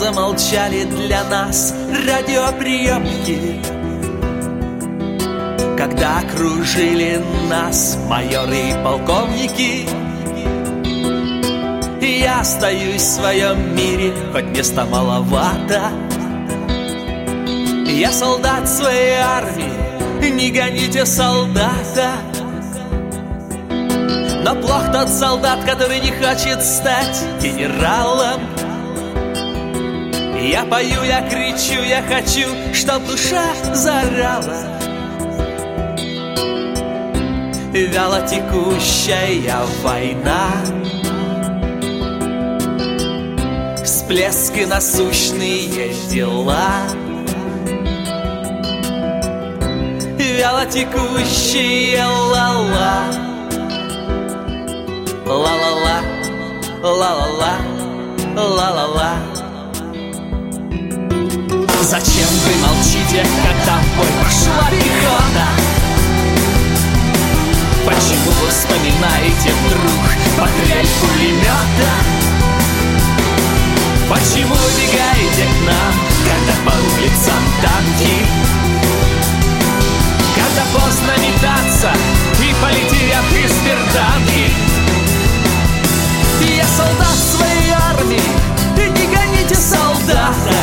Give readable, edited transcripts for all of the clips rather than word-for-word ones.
замолчали для нас радиоприемники, когда окружили нас майоры и полковники. Я остаюсь в своем мире, хоть места маловато. Я солдат своей армии, не гоните солдата. Но плох тот солдат, который не хочет стать генералом. Я пою, я кричу, я хочу, чтоб душа заорала. Вяло текущая война, всплески насущные дела. Вяло текущая ла-ла, ла-ла-ла, ла-ла-ла, ла-ла-ла. Зачем вы молчите, когда в бой пошла пехота? Почему вы вспоминаете вдруг потрель пулемета? Почему вы бегаете к нам, когда по улицам танки? Когда поздно метаться и полетят из берданки. Я солдат своей армии, и не гоните солдата.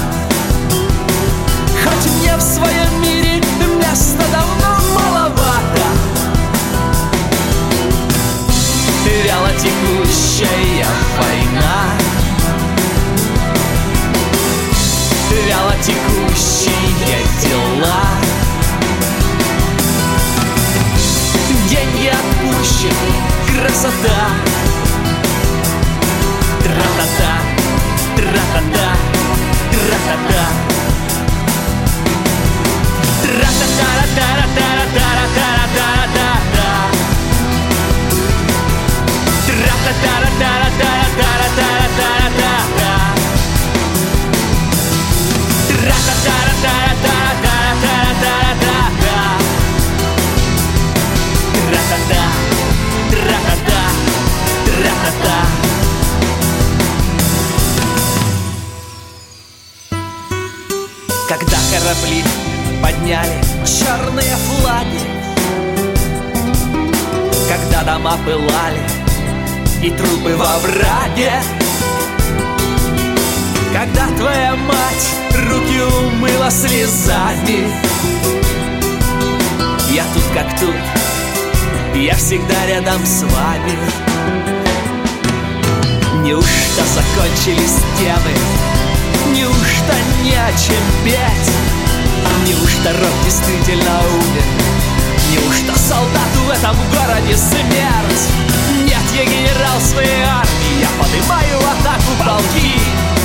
Хоть мне в своем мире места давно маловато. Вяло текущая война, вяло текущие дела. Деньги отпущены, красота. Тра-та-та, тра-та-та, тра-та-та. Когда корабли подняли черные флаги, когда дома пылали и трупы во враге, когда твоя мать руки умыла слезами. Я тут как тут, я всегда рядом с вами. Неужто закончились темы? Неужто не о чем петь? Неужто рок действительно умер? Неужто солдату в этом городе смерть? Нет, я генерал своей армии, я поднимаю атаку полки.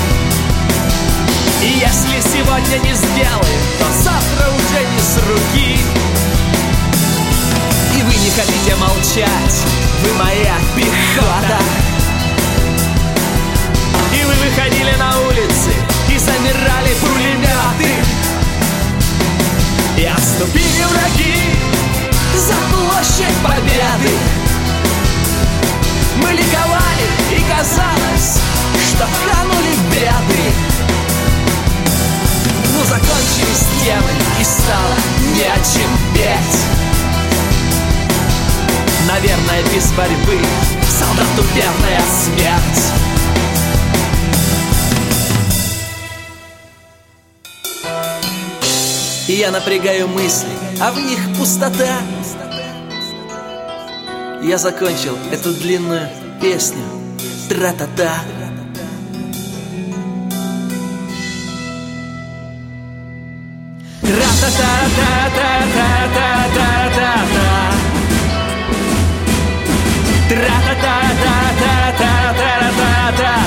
И если сегодня не сделаю, то завтра уже не с руки. И вы не хотите молчать, вы моя пехота. И вы выходили на улицы и замирали пулеметы. И отступили враги за площадь Победы. Мы ликовали, и казалось, что канули в беды. Но закончились темы, и стало не о чем петь. Наверное, без борьбы солдату верная смерть. И я напрягаю мысли, а в них пустота. Я закончил эту длинную песню. Тра-та-та. Тра-та-та-та-та-та-та-та-та. Тра-та-та-та-та-та-та-та-та.